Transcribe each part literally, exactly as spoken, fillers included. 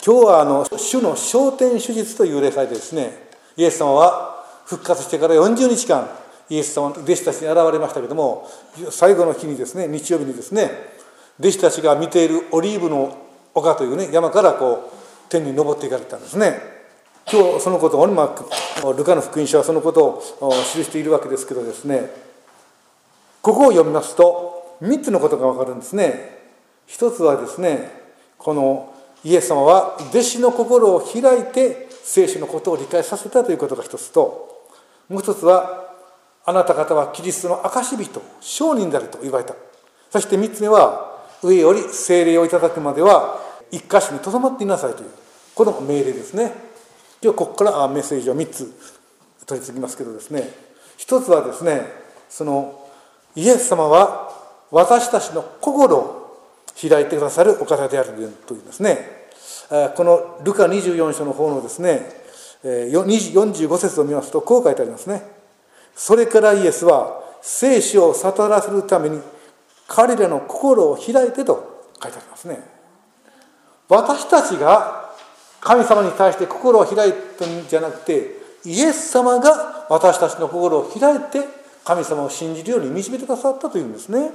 今日はあの主の昇天手術という礼拝でですね、イエス様は復活してからよんじゅうにちかんイエス様の弟子たちに現れましたけども、最後の日にですね、日曜日にですね、弟子たちが見ているオリーブの丘というね、山からこう天に昇っていかれたんですね。今日そのことを、まあ、ルカの福音書はそのことを記しているわけですけどですね、ここを読みますとみっつのことがわかるんですね。一つはですね、このイエス様は弟子の心を開いて聖書のことを理解させたということが一つと、もう一つはあなた方はキリストの証人、証人であると言われた。そして三つ目は上より聖霊をいただくまでは一箇所にとどまっていなさいというこの命令ですね。今日ここからメッセージをみっつ取り次ぎますけどですね、一つはですね、そのイエス様は私たちの心を開いてくださるお方であるというんですね。このルカにじゅうよん章の方のですねよんじゅうご節を見ますとこう書いてありますね。それからイエスは聖書を悟らせるために彼らの心を開いてと書いてありますね。私たちが神様に対して心を開いたんじゃなくて、イエス様が私たちの心を開いて神様を信じるように導いてくださったというんですね。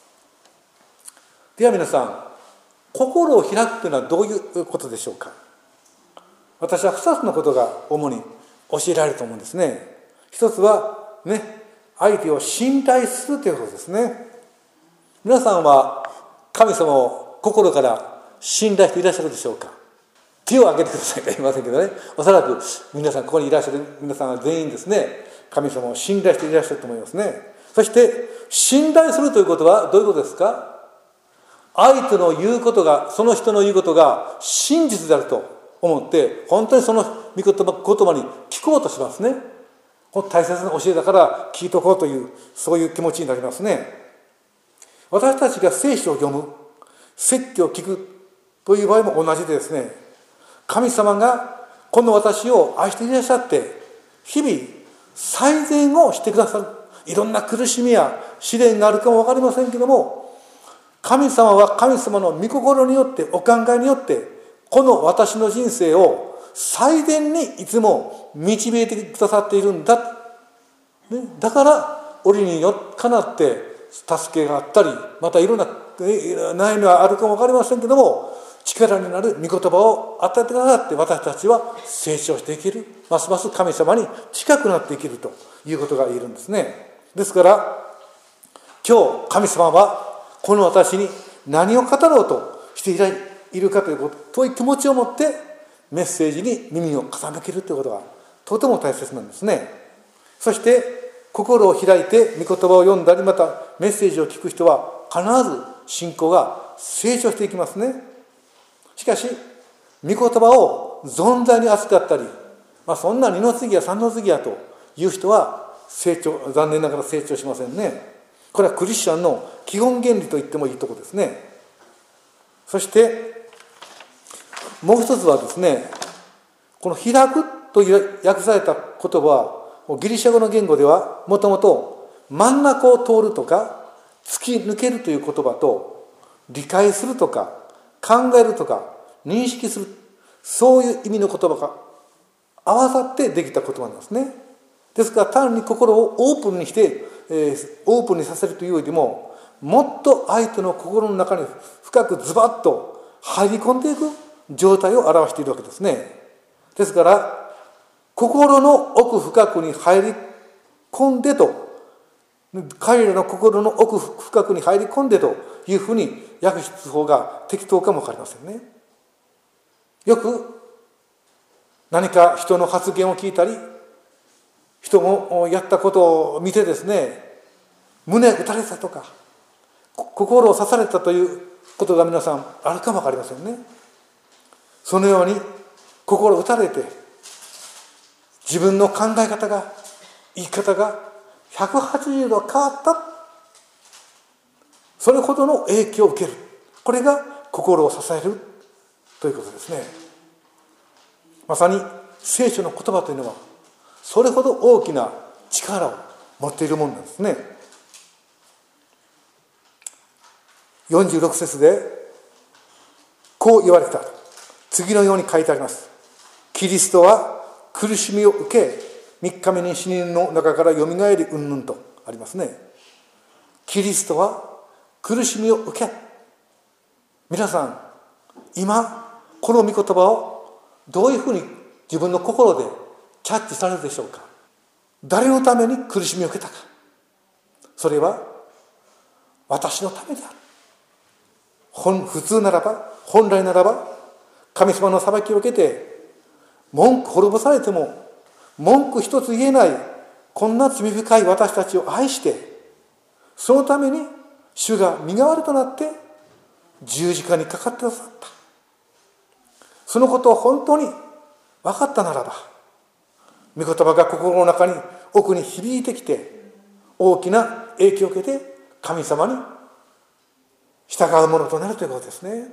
では皆さん、心を開くというのはどういうことでしょうか。私はふたつのことが主に教えられると思うんですね。一つはね、相手を信頼するということですね。皆さんは神様を心から信頼していらっしゃるでしょうか。手を挙げてくださいとは言いませんけどね、おそらく皆さん、ここにいらっしゃる皆さんは全員ですね、神様を信頼していらっしゃると思いますね。そして信頼するということはどういうことですか。相手の言うことが、その人の言うことが真実であると思って本当にその御言葉、言葉に聞こうとしますね。この大切な教えだから聞いとこうという、そういう気持ちになりますね。私たちが聖書を読む、説教を聞くという場合も同じでですね、神様がこの私を愛していらっしゃって日々最善をしてくださる。いろんな苦しみや試練があるかも分かりませんけども、神様は神様の御心によって、お考えによってこの私の人生を最善にいつも導いてくださっているんだ、ね、だから折によってかなって助けがあったり、またいろんな悩みはあるかも分かりませんけども、力になる御言葉を与えてくださって、私たちは成長していける、ますます神様に近くなっていけるということが言えるんですね。ですから今日神様はこの私に何を語ろうとしているかということ、という気持ちを持ってメッセージに耳を傾けるということがとても大切なんですね。そして心を開いて御言葉を読んだり、またメッセージを聞く人は必ず信仰が成長していきますね。しかし御言葉を存在に扱ったり、まあ、そんな二の次や三の次やという人は成長、残念ながら成長しませんね。これはクリスチャンの基本原理と言ってもいいところですね。そしてもう一つはですね、この開くという訳された言葉はギリシャ語の言語ではもともと真ん中を通るとか突き抜けるという言葉と、理解するとか考えるとか認識する、そういう意味の言葉が合わさってできた言葉なんですね。ですから単に心をオープンにして、えー、オープンにさせるというよりも、もっと相手の心の中に深くズバッと入り込んでいく状態を表しているわけですね。ですから心の奥深くに入り込んでと、彼らの心の奥深くに入り込んでというふうに訳す方が適当かもわかりませんね。よく何か人の発言を聞いたり、人もやったことを見てですね、胸打たれたとか心を刺されたということが皆さんあるかもわかりませんね。そのように心打たれて自分の考え方が、言い方がひゃくはちじゅうど変わった、それほどの影響を受ける、これが心を支えるということですね。まさに聖書の言葉というのはそれほど大きな力を持っているものなんですね。よんじゅうろく節でこう言われた。 次のように書いてあります。キリストは苦しみを受け、みっかめに死人の中からよみがえりうんぬんとありますね。キリストは苦しみを受け。皆さん、今この御言葉をどういうふうに自分の心でキャッチされるでしょうか。誰のために苦しみを受けたか。それは私のためである。本普通ならば、本来ならば、神様の裁きを受けて文句滅ぼされても文句一つ言えないこんな罪深い私たちを愛して、そのために主が身代わりとなって十字架にかかってくださった。そのことを本当に分かったならば、御言葉が心の中に奥に響いてきて、大きな影響を受けて神様に従うものとなるということですね。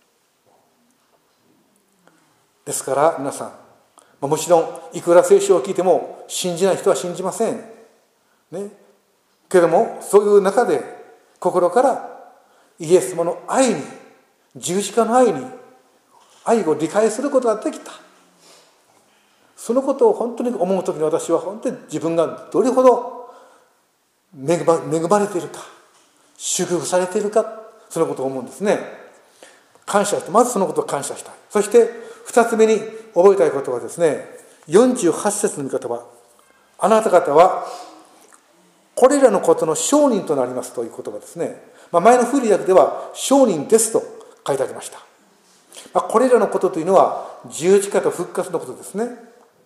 ですから皆さん、もちろんいくら聖書を聞いても信じない人は信じませんね。けれどもそういう中で心からイエス様の愛に、十字架の愛に愛を理解することができた。そのことを本当に思うときに、私は本当に自分がどれほど恵ま、恵まれているか、祝福されているか、そのことを思うんですね。感謝して、まずそのことを感謝したい。そして二つ目に覚えたいことはですね、よんじゅうはち節の御言葉、あなた方はこれらのことの証人となりますという言葉ですね。まあ、前の古い訳では証人ですと書いてありました。まあ、これらのことというのは十字架と復活のことですね。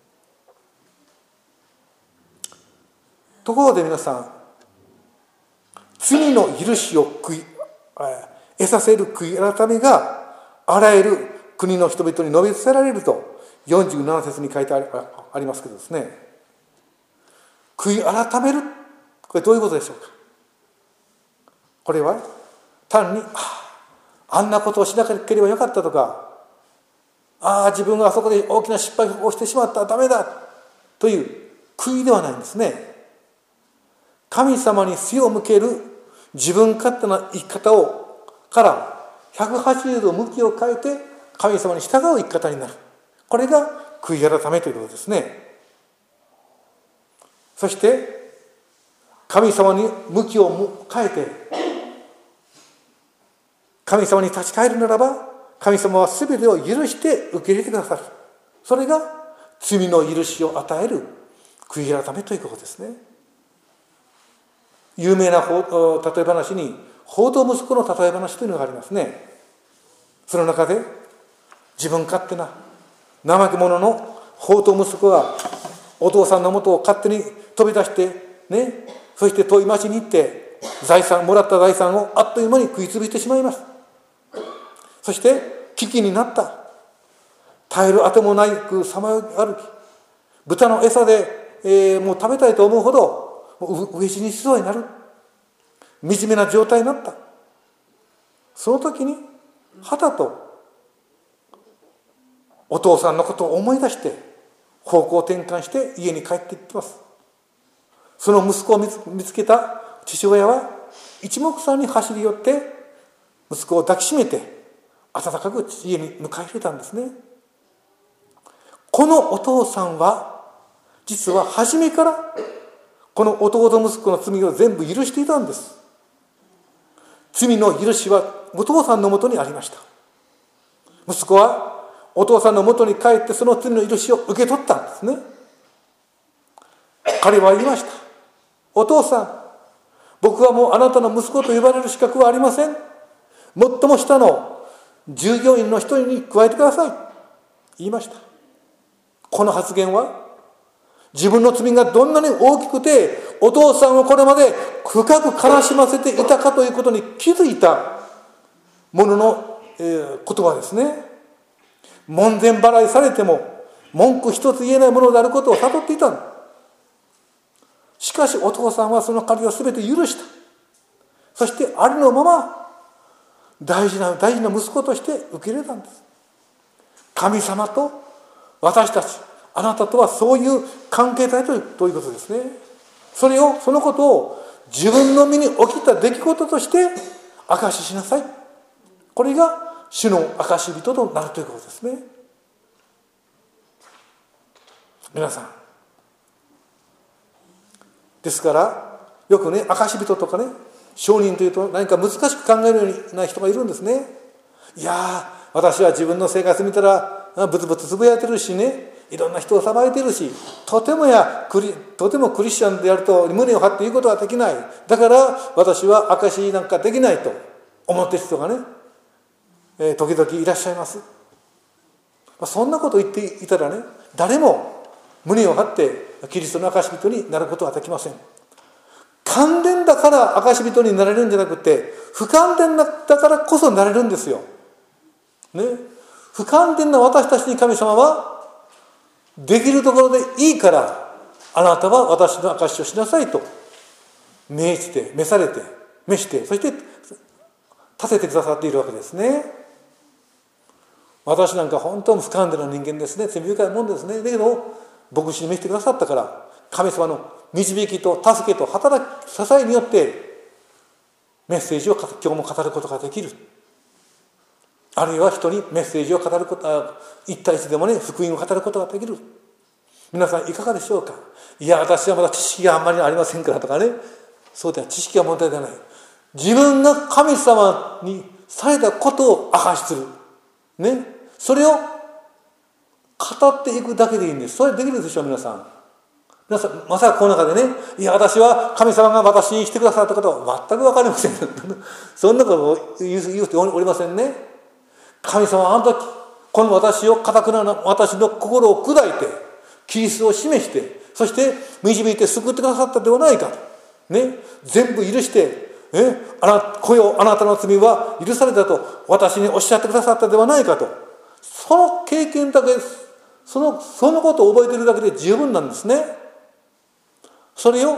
ところで皆さん、罪の許しを悔い得させる悔い改めがあらゆる国の人々に述べ伝えられるとよんじゅうなな節に書いてありますけどですね、悔い改める、これどういうことでしょうか。これは単に あ, あんなことをしなければよかったとか、ああ自分があそこで大きな失敗をしてしまった、ダメだという悔いではないんですね。神様に背を向ける自分勝手な生き方をからひゃくはちじゅうど向きを変えて神様に従う生き方になる。これが悔い改めということですね。そして神様に向きを変えて神様に立ち返るならば、神様は全てを許して受け入れてくださる。それが罪の許しを与える悔い改めということですね。有名な例え話に放蕩息子の例え話というのがありますね。その中で自分勝手な怠け者の放蕩息子がお父さんのもとを勝手に飛び出してね、そして遠い町に行って財産もらった財産をあっという間に食いつぶしてしまいます。そして危機になった。耐えるあてもないくさまよい歩き、豚の餌で、えー、もう食べたいと思うほど飢え死にしそうになる、惨めな状態になった。その時にはたとお父さんのことを思い出して方向転換して家に帰っていきます。その息子を見つけた父親は一目散に走り寄って息子を抱きしめて温かく家に迎え入れたんですね。このお父さんは実は初めからこの弟息子の罪を全部許していたんです。罪の許しはお父さんのもとにありました。息子はお父さんのもとに帰ってその罪の許しを受け取ったんですね。彼は言いました。お父さん、僕はもうあなたの息子と呼ばれる資格はありません。最も下の従業員の一人に加えてください。言いました。この発言は自分の罪がどんなに大きくてお父さんをこれまで深く悲しませていたかということに気づいたものの、えー、言葉ですね。門前払いされても文句一つ言えないものであることを悟っていた。しかしお父さんはその借りを全て許した。そしてありのまま大事な大事な息子として受け入れたんです。神様と私たち、あなたとはそういう関係体ということですね。それを、そのことを自分の身に起きた出来事として証ししなさい。これが主の証人となるということですね。 皆さん。ですからよくね、証人とかね、証人というと何か難しく考えるような人がいるんですね。いやー、私は自分の生活見たらブツブツつぶやいてるしね、いろんな人を裁いてるし、とてもやクリとてもクリスチャンであると胸を張って言うことはできない、だから私は証しなんかできないと思っている人がね、えー、時々いらっしゃいます。そんなことを言っていたらね、誰も胸を張ってキリストの証人になることはできません。完全だから証人になれるんじゃなくて、不完全だからこそなれるんですよ。ね、不完全な私たちに神様はできるところでいいからあなたは私の証しをしなさいと命じて、召されて、召して、そして立ててくださっているわけですね。私なんか本当に不完全な人間ですね。罪深いもんですね。だけど牧師に召してくださったから、神様の導きと助けと働き支えによってメッセージを今日も語ることができる。あるいは人にメッセージを語ること、一対一でもね、福音を語ることができる。皆さんいかがでしょうか。いや、私はまだ知識があんまりありませんからとかね、そうでは知識は問題ではない。自分が神様にされたことを証しする、ね、それを語っていくだけでいいんです。それできるでしょう。皆さん皆さんまさかこの中でね、いや私は神様が私にしてくださったことは全く分かりませんそんなことを言う人おりませんね。神様はあの時この私を固くな私の心を砕いてキリストを示して、そして導いて救ってくださったではないかと、ね、全部許してえあなこよあなたの罪は許されたと私におっしゃってくださったではないかと、その経験だけそのそのことを覚えているだけで十分なんですね。それを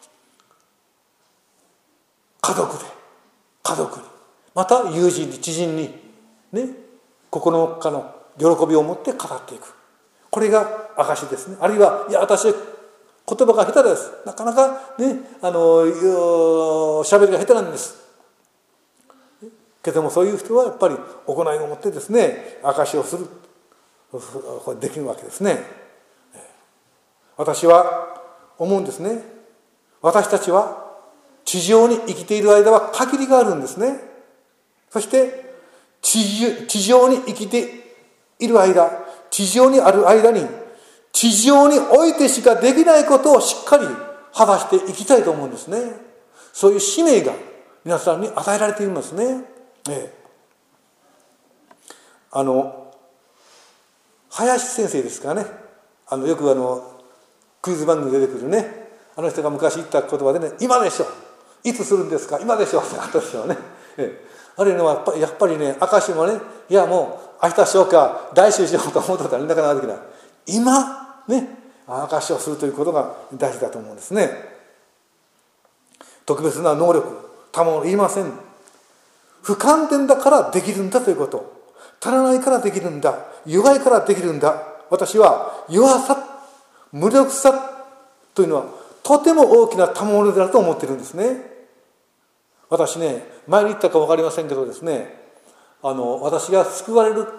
家族で家族にまた友人に知人にね、心の中の喜びを持って語っていく、これが証ですね。あるいはいや私言葉が下手です、なかなかねあの喋りが下手なんですけども、そういう人はやっぱり行いを持ってですね証しをするできるわけですね。私は思うんですね。私たちは地上に生きている間は限りがあるんですね。そして地上に生きている間、地上にある間に地上においてしかできないことをしっかり果たしていきたいと思うんですね。そういう使命が皆さんに与えられていますね。ええ、あの林先生ですかね、あのよくあのクイズ番組に出てくるね、あの人が昔言った言葉でね、今でしょ、いつするんですか、今でしょってあったでしょうね。ええ、あれね、やっぱりやっぱりね、証もね、いやもう明日しようか来週しようと思ったらなかなかできない。今ね、証をするということが大事だと思うんですね。特別な能力、たもの言いません。不完全だからできるんだということ。足らないからできるんだ。弱いからできるんだ。私は弱さ、無力さというのはとても大きな賜物であると思っているんですね。私ね、前に言ったか分かりませんけどですね、あの私が救われる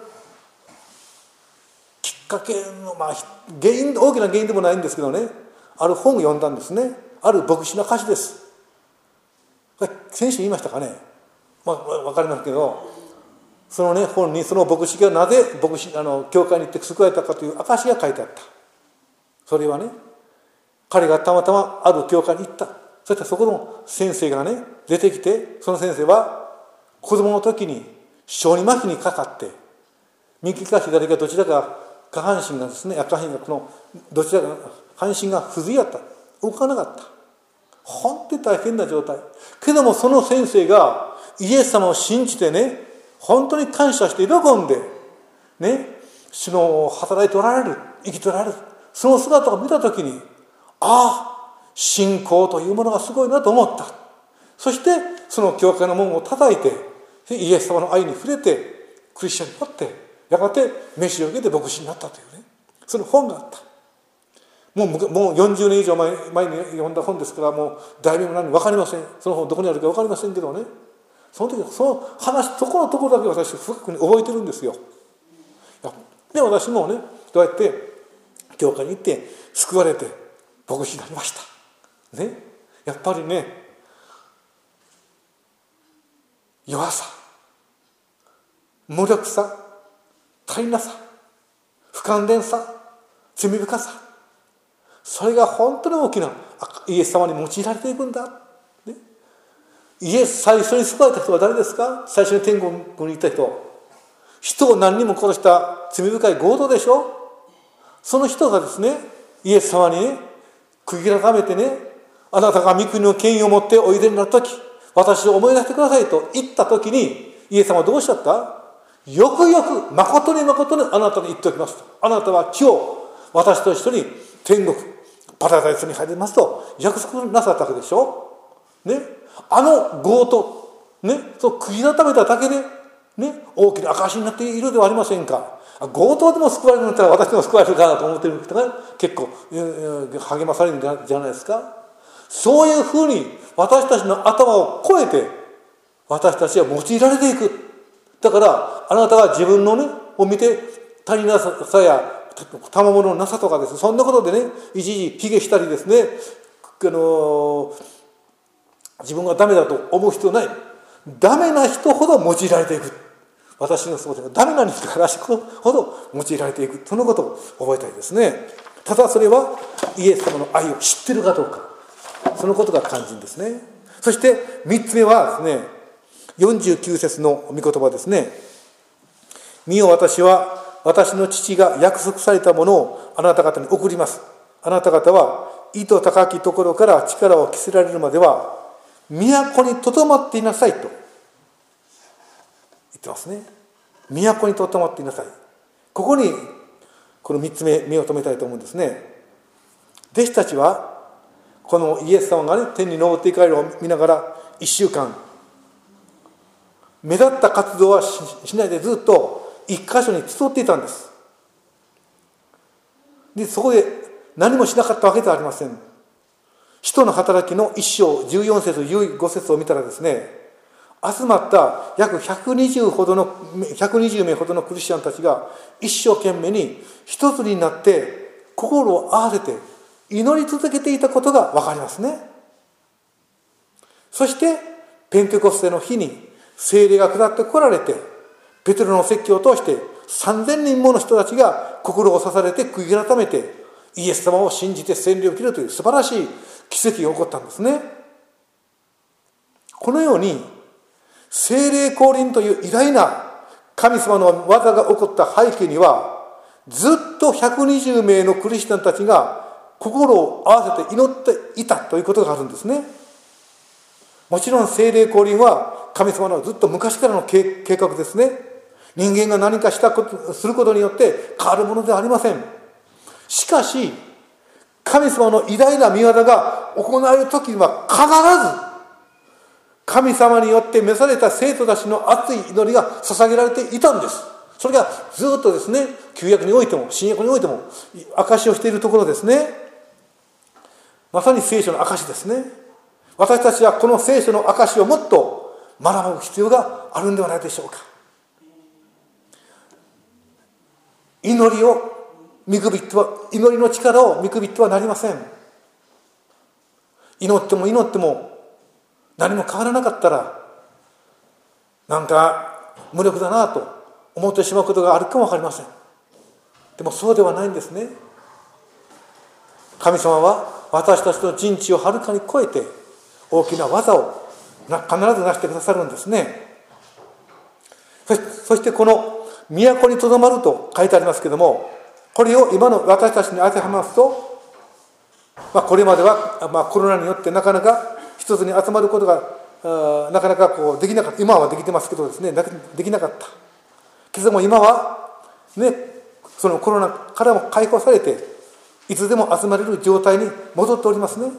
きっかけの、まあ、原因大きな原因でもないんですけどね、ある本を読んだんですね。ある牧師の歌詞です。先週言いましたかね、まあ、分かりますけど、そのね本にその牧師がなぜ牧師あの教会に行って救われたかという証が書いてあった。それはね、彼がたまたまある教会に行った。そしてそこの先生がね出てきて、その先生は子供の時に小児麻痺にかかって、右か左かどちらか下半身がですね、下半身がこのどちらか半身が不随やった、動かなかった。本当に大変な状態けども、その先生がイエス様を信じてね、本当に感謝して喜んでね、主の働いておられる、生きておられる、その姿を見たときに、ああ信仰というものがすごいなと思った。そしてその教会の門を叩いてイエス様の愛に触れてクリスチャンになって、やがて召しを受けて牧師になったというね、その本があった。もう、もうよんじゅうねん以上前、前に読んだ本ですから、もう題名も何も分かりません。その本どこにあるか分かりませんけどね、その時その話ところどころだけ私深くに覚えてるんですよ。で私もね、どうやって教会に行って救われて牧師になりました。ね、やっぱりね、弱さ、無力さ、足りなさ、不完全さ、罪深さ、それが本当に大きなイエス様に用いられていくんだ、ね、イエス最初に救われた人は誰ですか？最初に天国に行った人、人を何人も殺した罪深い強盗でしょ。その人がですね、イエス様にね、悔い改めてね、あなたが御国の権威を持っておいでになるとき、私を思い出してくださいと言ったときに、イエス様はどうおっしゃった？よくよく誠に誠にあなたに言っておきますと。あなたは今日私と一緒に天国パラダイスに入りますと約束なさったわけでしょ。ね、あの強盗、ね、そう悔い改めただけで、ね、大きな証になっているではありませんか。強盗でも救われるんだったら私でも救われるかなと思っている人が結構励まされるんじゃないですか。そういうふうに私たちの頭を超えて私たちは用いられていく。だからあなたが自分のねを見て足りなさや賜物のなさとかですね、そんなことでね一時卑下したりですね、あの自分がダメだと思う必要ない。ダメな人ほど用いられていく。私のそうでダメな人からほど用いられていく、そのことを覚えたいですね。ただそれはイエス様の愛を知っているかどうか、そのことが肝心ですね。そしてみっつめはですね、よんじゅうきゅう節の御言葉ですね。見よ、私は私の父が約束されたものをあなた方に送ります。あなた方は意図高きところから力を着せられるまでは都にとどまっていなさいと言ってますね。都にとどまっていなさい。ここにこのみっつめ目を留めたいと思うんですね。弟子たちはこのイエス様がね天に昇っていかれるのを見ながらいっしゅうかん目立った活動は し, しないでずっと一箇所に集っていたんです。でそこで何もしなかったわけではありません。使徒の働きのいっ章じゅうよん節じゅうご節を見たらですね、集まった約ひゃくにじゅうほどのひゃくにじゅうめいほどのクリスチャンたちが一生懸命に一つになって心を合わせて祈り続けていたことが分かりますね。そしてペンテコステの日に聖霊が下ってこられて、ペテロの説教を通してさんぜんにんもの人たちが心を刺されて悔い改めてイエス様を信じて洗礼を受けるという素晴らしい奇跡が起こったんですね。このように聖霊降臨という偉大な神様の技が起こった背景には、ずっとひゃくにじゅうめいのクリスチャンたちが心を合わせて祈っていたということがあるんですね。もちろん聖霊降臨は神様のずっと昔からの計画ですね。人間が何かしたことすることによって変わるものではありません。しかし神様の偉大な御業が行われる時には必ず神様によって召された生徒たちの熱い祈りが捧げられていたんです。それがずっとですね、旧約においても新約においても証しをしているところですね。まさに聖書の証ですね。私たちはこの聖書の証をもっと学ぶ必要があるんではないでしょうか。祈りを見くびっては、祈りの力を見くびってはなりません。祈っても祈っても何も変わらなかったら、なんか無力だなと思ってしまうことがあるかもわかりません。でもそうではないんですね。神様は私たちの人知をはるかに超えて大きな技を必ず成してくださるんですね。そしてこの都にとどまると書いてありますけれども、これを今の私たちに当てはますと、まあ、これまでは、まあ、コロナによってなかなか一つに集まることがなかなかこうできなかった。今はできてますけどですね、できなかったけども、今はね、そのコロナからも解放されていつでも集まれる状態に戻っておりますね。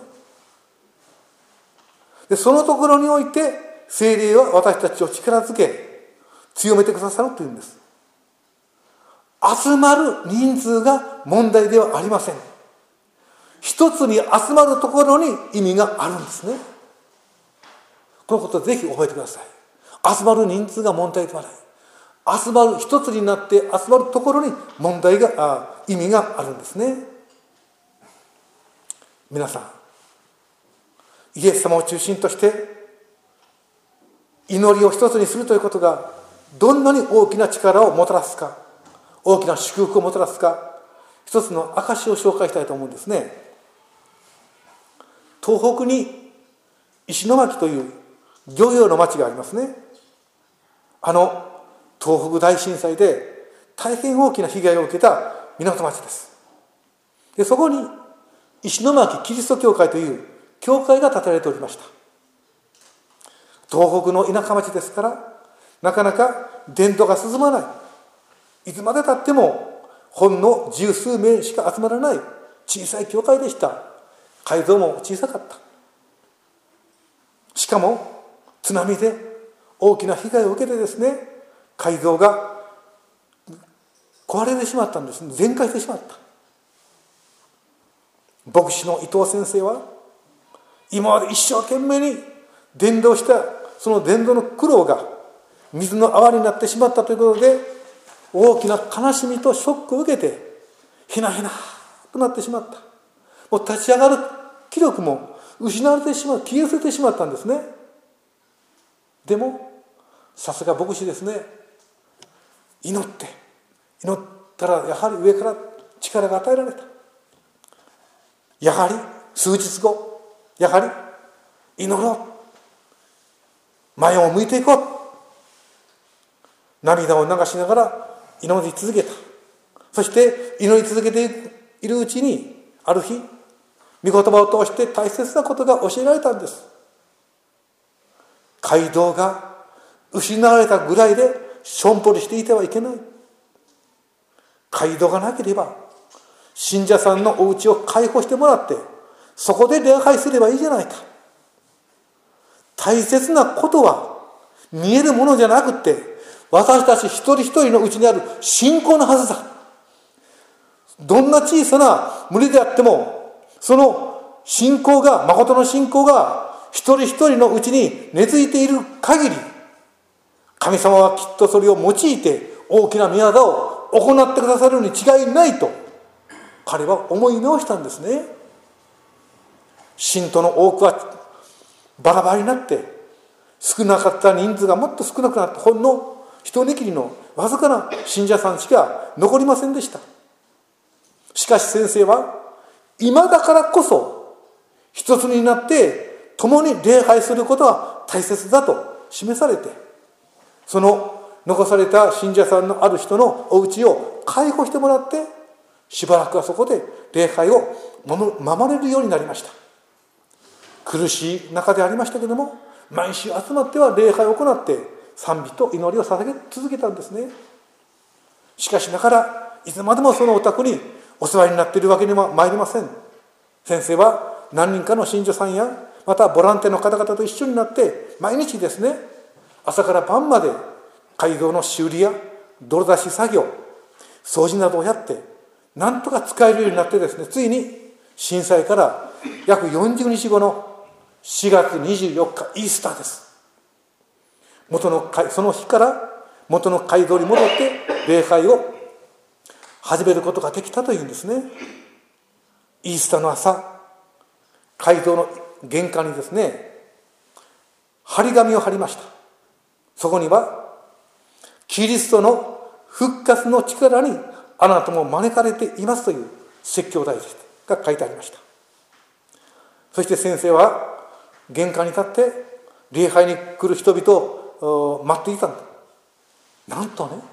でそのところにおいて聖霊は私たちを力づけ強めてくださるというんです。集まる人数が問題ではありません。一つに集まるところに意味があるんですね。このことをぜひ覚えてください。集まる人数が問題ではない。集まる一つになって集まるところに問題があ意味があるんですね。 皆さん、イエス様を中心として祈りを一つにするということがどんなに大きな力をもたらすか、大きな祝福をもたらすか、一つの証を紹介したいと思うんですね。東北に石巻という漁業の町がありますね。あの東北大震災で大変大きな被害を受けた港町です。で、そこに石巻キリスト教会という教会が建てられておりました。東北の田舎町ですから、なかなか伝道が進まない、いつまでたってもほんの十数名しか集まらない小さい教会でした。会場も小さかった。しかも津波で大きな被害を受けてですね、会場が壊れてしまったんです。全壊してしまった。牧師の伊藤先生は今まで一生懸命に伝道したその伝道の苦労が水の泡になってしまったということで、大きな悲しみとショックを受けてひなひなとなってしまった。もう立ち上がる気力も失われてしまう、消え失せてしまったんですね。でもさすが牧師ですね。祈って祈ったらやはり上から力が与えられた。やはり数日後、やはり祈ろう、前を向いていこう、涙を流しながら祈り続けた。そして祈り続けているうちに、ある日御言葉を通して大切なことが教えられたんです。街道が失われたぐらいでしょんぼりしていてはいけない。街道がなければ信者さんのお家を開放してもらって、そこで礼拝すればいいじゃないか。大切なことは見えるものじゃなくて、私たち一人一人のうちにある信仰のはずだ。どんな小さな無理であっても、その信仰が、誠の信仰が一人一人のうちに根付いている限り、神様はきっとそれを用いて大きな御業を行ってくださるに違いないと彼は思い直したんですね。信徒の多くはバラバラになって、少なかった人数がもっと少なくなって、ほんの一握りのわずかな信者さんしか残りませんでした。しかし先生は、今だからこそ一つになって共に礼拝することは大切だと示されて、その残された信者さんのある人のお家を開放してもらって、しばらくはそこで礼拝を守れるようになりました。苦しい中でありましたけれども、毎週集まっては礼拝を行って賛美と祈りを捧げ続けたんですね。しかしながらいつまでもそのお宅にお世話になっているわけにも参りません。先生は何人かの信者さんや、またボランティアの方々と一緒になって毎日ですね、朝から晩まで街道の修理や泥出し作業、掃除などをやって、なんとか使えるようになってですね、ついに震災から約よんじゅうにちごのしがつにじゅうよっか、イースターです。元のその日から元の街道に戻って礼拝を始めることができたというんですね。イースターの朝、街道の玄関にですね、張り紙を貼りました。そこには、キリストの復活の力にあなたも招かれていますという説教題が書いてありました。そして先生は玄関に立って礼拝に来る人々を待っていたんだ。なんとね、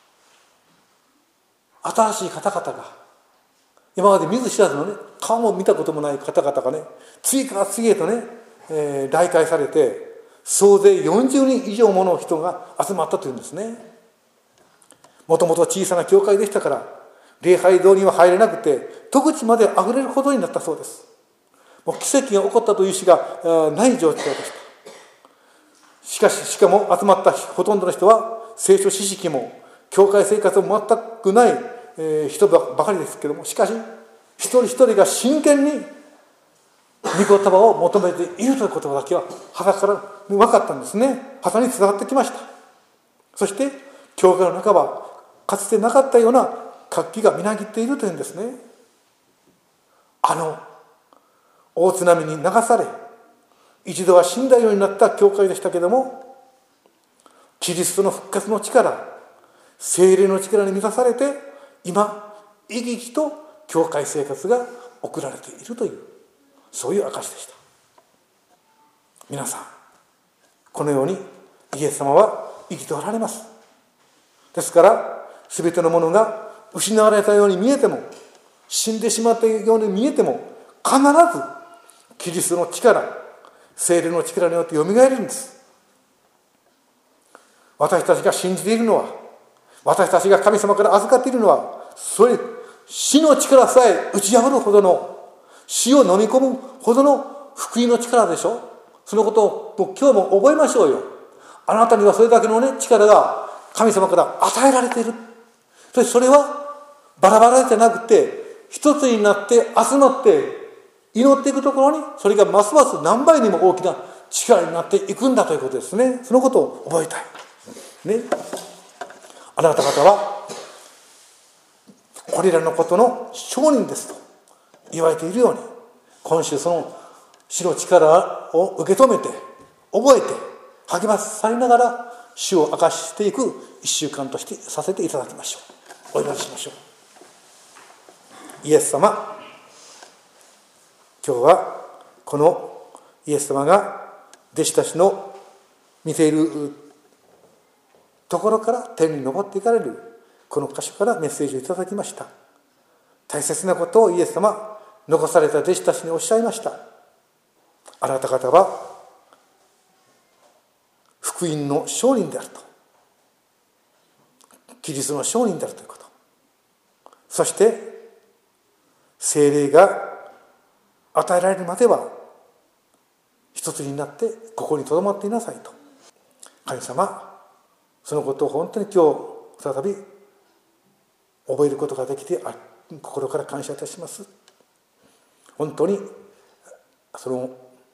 新しい方々が、今まで見ず知らずのね、顔も見たこともない方々がね、次から次へとね、えー、来会されて、総勢よんじゅうにん以上もの人が集まったというんですね。もともと小さな教会でしたから、礼拝堂には入れなくて、戸口まであふれるほどになったそうです。もう奇跡が起こったというしがない状況でした。しかし、しかも集まったほとんどの人は、聖書知識も、教会生活も全くない、えー、人ばかりですけども、しかし、一人一人が真剣に御言葉を求めているということだけは、肌から分かったんですね。肌に伝わってきました。そして、教会の中は、かつてなかったような活気がみなぎっているというんですね。あの大津波に流され、一度は死んだようになった教会でしたけども、キリストの復活の力、聖霊の力に満たされて、今生き生きと教会生活が送られているという、そういう証でした。皆さん、このようにイエス様は生きておられます。ですから全てのものが失われたように見えても、死んでしまったように見えても、必ずキリストの力、聖霊の力によってよみがえるんです。私たちが信じているのは、私たちが神様から預かっているのは、それ死の力さえ打ち破るほどの、死を飲み込むほどの福音の力でしょ。そのことを今日も覚えましょうよ。あなたにはそれだけのね、力が神様から与えられている。そしてそれはバラバラじゃなくて、一つになって集まって祈っていくところに、それがますます何倍にも大きな力になっていくんだということですね。そのことを覚えたい。ね。あなた方はこれらのことの証人ですと言われているように、今週その主の力を受け止めて、覚えて、励まされながら主を明かしていく一週間としてさせていただきましょう。お祈りしましょう。イエス様、今日はこのイエス様が弟子たちの見ているところから天に昇っていかれるこの箇所からメッセージをいただきました。大切なことをイエス様、残された弟子たちにおっしゃいました。あなた方は福音の証人であると、キリストの証人であるということ、そして聖霊が与えられるまでは一つになってここにとどまっていなさいと。神様、そのことを本当に今日再び覚えることができて心から感謝いたします。本当にその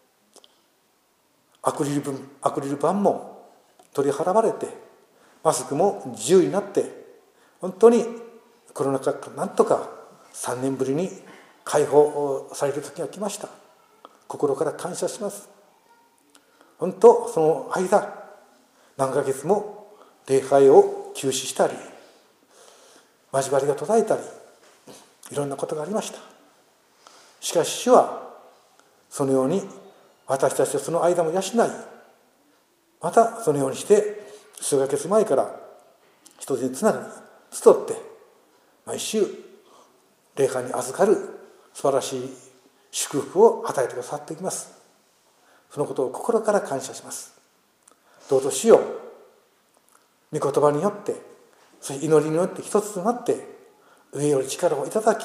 アクリル板、アクリル板も取り払われて、マスクも自由になって、本当にコロナ禍からなんとかさんねんぶりに解放される時が来ました。心から感謝します。本当その間何ヶ月も礼拝を休止したり、交わりが途絶えたり、いろんなことがありました。しかし主はそのように私たちはその間も養い、またそのようにして数ヶ月前から人につながり集って毎週礼拝に預かる素晴らしい祝福を与えてくださっています。そのことを心から感謝します。どうぞ主よ、御言葉によって、そして祈りによって一つとなって上より力をいただき、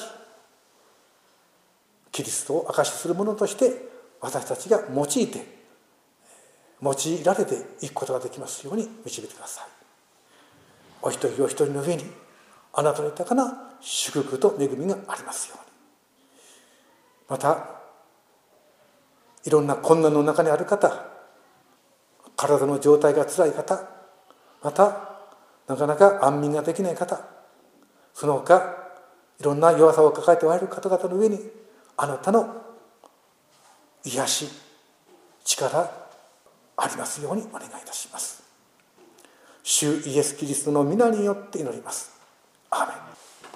キリストを証しする者として私たちが用いて用いられていくことができますように導いてください。お一人お一人の上にあなたの豊かな祝福と恵みがありますように。またいろんな困難の中にある方、体の状態がつらい方、またなかなか安眠ができない方、その他いろんな弱さを抱えておられる方々の上にあなたの癒し、力ありますようにお願いいたします。主イエス・キリストの皆によって祈ります。アーメン。